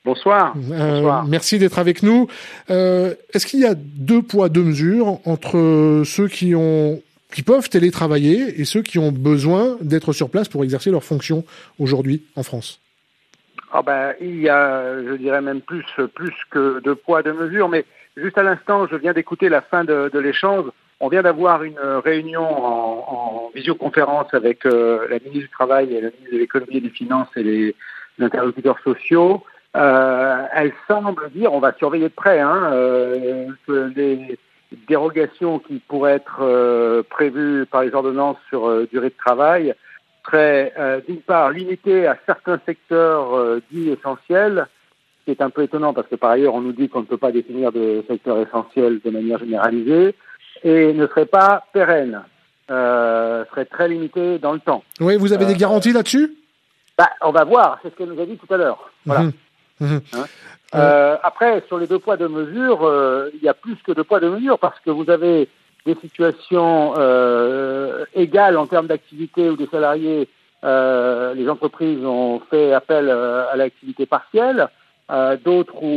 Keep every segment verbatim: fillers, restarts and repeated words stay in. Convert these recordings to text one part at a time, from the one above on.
Bonsoir. Euh, Bonsoir. Merci d'être avec nous. Euh, est-ce qu'il y a deux poids, deux mesures entre ceux qui ont qui peuvent télétravailler et ceux qui ont besoin d'être sur place pour exercer leurs fonctions aujourd'hui en France? Ah ben, il y a, je dirais même plus, plus que deux poids, deux mesures, mais juste à l'instant, je viens d'écouter la fin de, de l'échange. On vient d'avoir une réunion en, en visioconférence avec euh, la ministre du Travail et la ministre de l'Économie et des Finances et les, les interlocuteurs sociaux. Euh, elle semble dire, on va surveiller de près, hein, euh, que les dérogations qui pourraient être euh, prévues par les ordonnances sur euh, durée de travail seraient euh, d'une part limitées à certains secteurs euh, dits essentiels, ce qui est un peu étonnant parce que par ailleurs on nous dit qu'on ne peut pas définir de secteur essentiel de manière généralisée, et ne seraient pas pérennes, euh, seraient très limitées dans le temps. Oui, vous avez euh, des garanties là-dessus? bah, On va voir, c'est ce qu'elle nous a dit tout à l'heure. Voilà. Mmh. Mmh. Hein euh, après, sur les deux poids, deux mesures, euh, il y a plus que deux poids, deux mesures, parce que vous avez des situations euh, égales en termes d'activité où des salariés, euh, les entreprises ont fait appel euh, à l'activité partielle, euh, d'autres où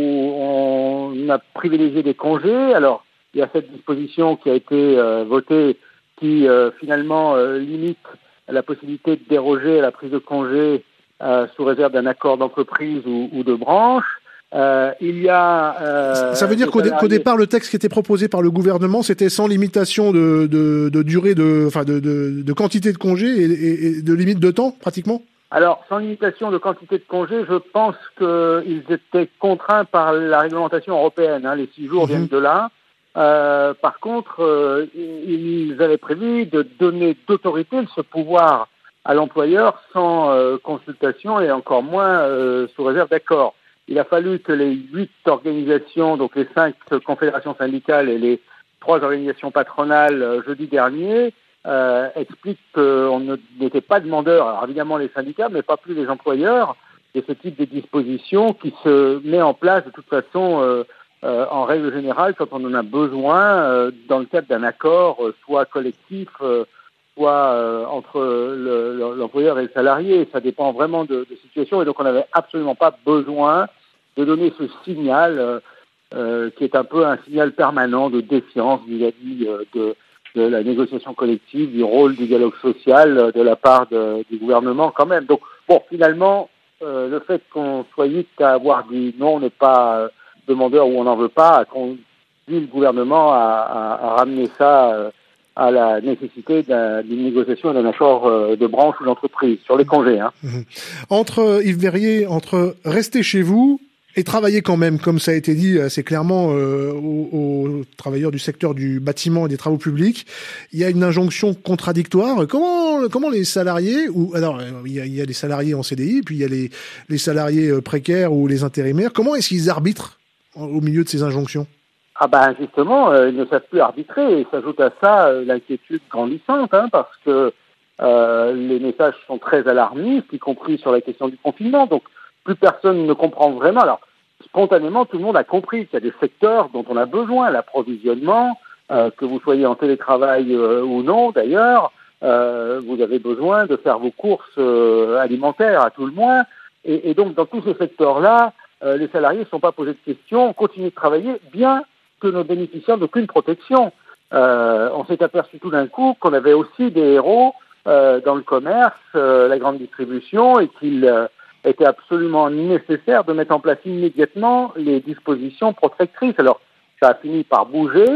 on a privilégié des congés. Alors, il y a cette disposition qui a été euh, votée qui euh, finalement euh, limite la possibilité de déroger à la prise de congé Euh, sous réserve d'un accord d'entreprise ou, ou de branche. Euh, il y a... Euh, Ça veut dire qu'au, salariés... qu'au départ, le texte qui était proposé par le gouvernement, c'était sans limitation de, de, de durée, de, enfin de, de, de quantité de congés et, et, et de limite de temps, pratiquement? Alors, sans limitation de quantité de congés, je pense qu'ils étaient contraints par la réglementation européenne. Hein, les six jours mmh. viennent de là. Euh, par contre, euh, ils avaient prévu de donner d'autorité, de ce pouvoir à l'employeur sans euh, consultation et encore moins euh, sous réserve d'accord. Il a fallu que les huit organisations, donc les cinq confédérations syndicales et les trois organisations patronales euh, jeudi dernier, euh, expliquent qu'on n'était pas demandeur, alors évidemment les syndicats, mais pas plus les employeurs, de ce type de disposition qui se met en place de toute façon euh, euh, en règle générale quand on en a besoin euh, dans le cadre d'un accord, euh, soit collectif, euh, soit euh, entre le, l'employeur et le salarié. Ça dépend vraiment de, de situation, et donc on n'avait absolument pas besoin de donner ce signal euh, euh, qui est un peu un signal permanent de défiance vis-à-vis euh, de, de la négociation collective, du rôle du dialogue social euh, de la part de, du gouvernement quand même. Donc bon, finalement, euh, le fait qu'on soit vite à avoir dit non, on n'est pas euh, demandeur ou on n'en veut pas, a conduit le gouvernement à, à, à ramener ça euh, à la nécessité d'un, d'une négociation et d'un accord euh, de branche ou d'entreprise sur les congés. Hein. Mmh. Entre, Yves Verrier, entre rester chez vous et travailler quand même, comme ça a été dit assez clairement euh, aux, aux travailleurs du secteur du bâtiment et des travaux publics, il y a une injonction contradictoire. Comment, comment les salariés, ou alors il y a, il y a les salariés en C D I, puis il y a les, les salariés précaires ou les intérimaires, comment est-ce qu'ils arbitrent au milieu de ces injonctions? Ah ben justement, euh, ils ne savent plus arbitrer, et s'ajoute à ça euh, l'inquiétude grandissante, hein, parce que euh, les messages sont très alarmistes, y compris sur la question du confinement, donc plus personne ne comprend vraiment. Alors, spontanément, tout le monde a compris qu'il y a des secteurs dont on a besoin, l'approvisionnement, euh, que vous soyez en télétravail euh, ou non d'ailleurs, euh, vous avez besoin de faire vos courses euh, alimentaires à tout le moins, et, et donc dans tous ces secteurs-là, euh, les salariés ne sont pas posés de questions, on continue de travailler, bien que ne bénéficiant d'aucune protection. Euh, on s'est aperçu tout d'un coup qu'on avait aussi des héros euh, dans le commerce, euh, la grande distribution, et qu'il euh, était absolument nécessaire de mettre en place immédiatement les dispositions protectrices. Alors, ça a fini par bouger,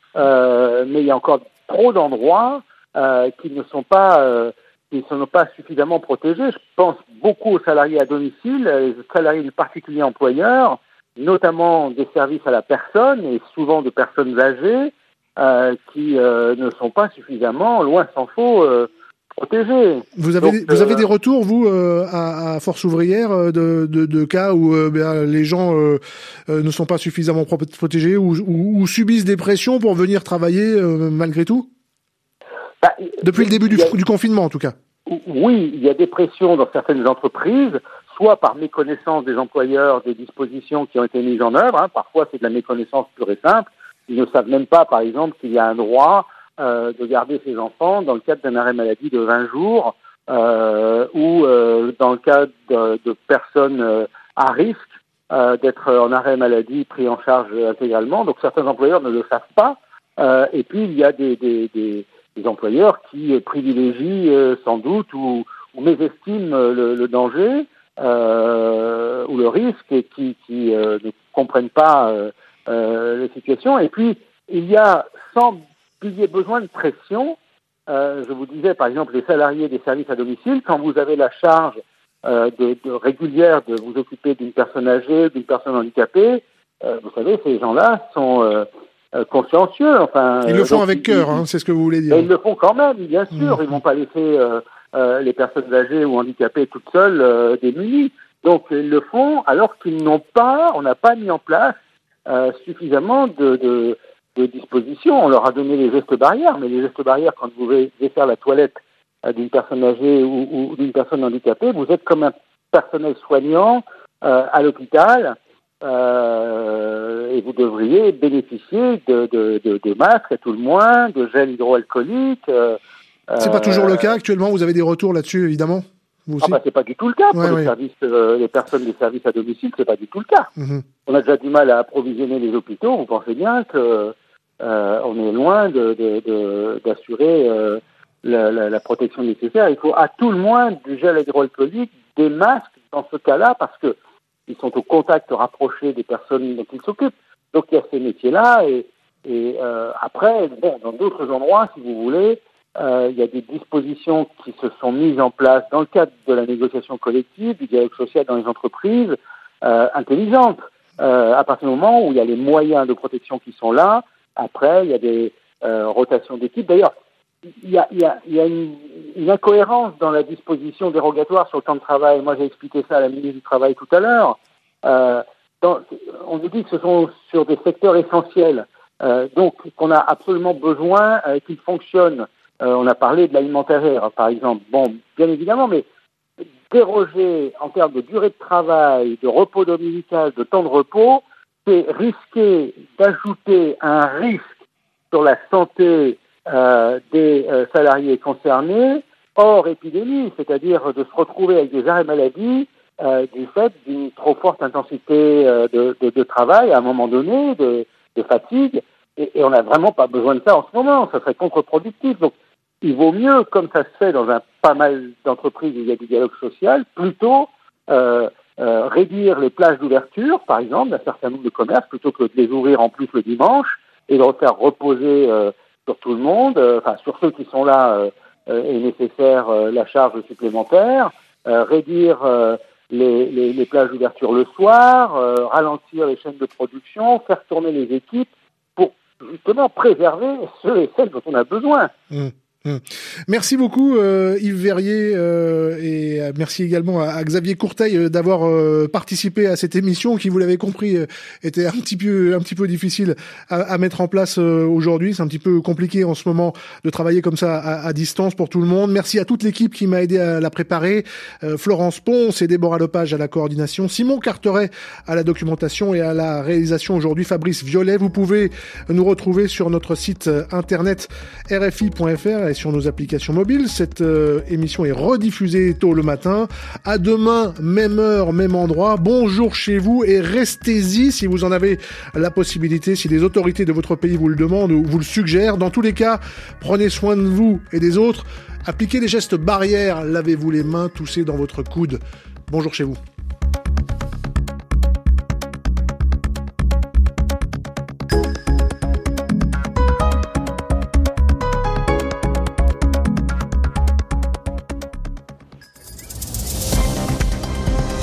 euh, mais il y a encore trop d'endroits euh, qui ne sont pas euh, qui ne sont pas suffisamment protégés. Je pense beaucoup aux salariés à domicile, les salariés du particulier employeur, notamment des services à la personne et souvent de personnes âgées euh, qui euh, ne sont pas suffisamment, loin s'en faut, euh, protégés. Vous avez, Donc, vous euh, avez des retours, vous, euh, à, à Force Ouvrière, de, de, de cas où euh, ben, les gens euh, euh, ne sont pas suffisamment pro- protégés ou, ou, ou subissent des pressions pour venir travailler euh, malgré tout? bah, Depuis le début du, a, du confinement, en tout cas. Oui, il y a des pressions dans certaines entreprises, soit par méconnaissance des employeurs des dispositions qui ont été mises en œuvre, hein, parfois c'est de la méconnaissance pure et simple, ils ne savent même pas, par exemple, qu'il y a un droit euh, de garder ses enfants dans le cadre d'un arrêt maladie de vingt jours, euh, ou euh, dans le cadre de, de personnes euh, à risque, euh, d'être en arrêt maladie pris en charge intégralement. Donc certains employeurs ne le savent pas. Euh, et puis il y a des, des, des, des employeurs qui privilégient euh, sans doute ou, ou mésestiment le, le danger euh, ou le risque et qui, qui euh, ne comprennent pas euh, euh, les situations. Et puis il y a, sans qu'il y ait besoin de pression, euh, je vous disais par exemple les salariés des services à domicile, quand vous avez la charge euh, de, de régulière de vous occuper d'une personne âgée, d'une personne handicapée, euh, vous savez, ces gens-là sont euh, consciencieux. Enfin, ils le font donc, avec cœur, hein, c'est ce que vous voulez dire. Ils le font quand même, bien sûr. Mmh. Ils vont pas laisser euh, euh, les personnes âgées ou handicapées toutes seules euh, démunies. Donc ils le font alors qu'ils n'ont pas, on n'a pas mis en place euh, suffisamment de, de, de dispositions. On leur a donné les gestes barrières, mais les gestes barrières, quand vous allez faire la toilette euh, d'une personne âgée ou, ou d'une personne handicapée, vous êtes comme un personnel soignant euh, à l'hôpital. Euh, et vous devriez bénéficier de, de, de, de masques à tout le moins, de gel hydroalcoolique. Euh, c'est pas toujours le cas actuellement. Vous avez des retours là-dessus, évidemment. Vous aussi. Ah bah, c'est pas du tout le cas pour ouais, les ouais. services, euh, les personnes des services à domicile. C'est pas du tout le cas. Mm-hmm. On a déjà du mal à approvisionner les hôpitaux. Vous pensez bien que euh, on est loin de, de, de d'assurer euh, la, la, la protection nécessaire. Il faut à tout le moins du gel hydroalcoolique, des masques dans ce cas-là, parce que ils sont au contact rapproché des personnes dont ils s'occupent. Donc il y a ces métiers-là et, et euh, après, bon, dans d'autres endroits, si vous voulez, euh, il y a des dispositions qui se sont mises en place dans le cadre de la négociation collective, du dialogue social dans les entreprises, euh, intelligentes. Euh, à partir du moment où il y a les moyens de protection qui sont là, après il y a des euh, rotations d'équipe. D'ailleurs, il y a, il y a, il y a une, une incohérence dans la disposition dérogatoire sur le temps de travail. Moi, j'ai expliqué ça à la ministre du Travail tout à l'heure. Euh, dans, on nous dit que ce sont sur des secteurs essentiels, euh, donc qu'on a absolument besoin euh, qu'ils fonctionnent. Euh, on a parlé de l'alimentaire, par exemple. Bon, bien évidemment, mais déroger en termes de durée de travail, de repos dominical, de temps de repos, c'est risquer d'ajouter un risque sur la santé Euh, des euh, salariés concernés hors épidémie, c'est-à-dire de se retrouver avec des arrêts maladie euh, du fait d'une trop forte intensité euh, de, de, de travail à un moment donné, de, de fatigue, et, et on n'a vraiment pas besoin de ça en ce moment, ça serait contre-productif. Donc il vaut mieux, comme ça se fait dans un pas mal d'entreprises où il y a du dialogue social, plutôt euh, euh, réduire les plages d'ouverture, par exemple, d'un certain nombre de commerces, plutôt que de les ouvrir en plus le dimanche et de refaire reposer euh, sur tout le monde, euh, enfin sur ceux qui sont là euh, euh, est nécessaire euh, la charge supplémentaire, euh, réduire euh, les, les, les plages d'ouverture le soir, euh, ralentir les chaînes de production, faire tourner les équipes pour justement préserver ceux et celles dont on a besoin. Mmh. Merci beaucoup euh, Yves Verrier euh, et merci également à, à Xavier Courteil euh, d'avoir euh, participé à cette émission qui, vous l'avez compris, euh, était un petit peu un petit peu difficile à, à mettre en place euh, aujourd'hui. C'est un petit peu compliqué en ce moment de travailler comme ça à, à distance pour tout le monde. Merci à toute l'équipe qui m'a aidé à la préparer. Euh, Florence Ponce et Déborah Lepage à la coordination, Simon Carteret à la documentation et à la réalisation aujourd'hui, Fabrice Violet. Vous pouvez nous retrouver sur notre site internet R F I point F R et sur nos applications mobiles. Cette euh, émission est rediffusée tôt le matin. À demain, même heure, même endroit. Bonjour chez vous et restez-y si vous en avez la possibilité, si les autorités de votre pays vous le demandent ou vous le suggèrent. Dans tous les cas, prenez soin de vous et des autres. Appliquez les gestes barrières. Lavez-vous les mains, toussez dans votre coude. Bonjour chez vous.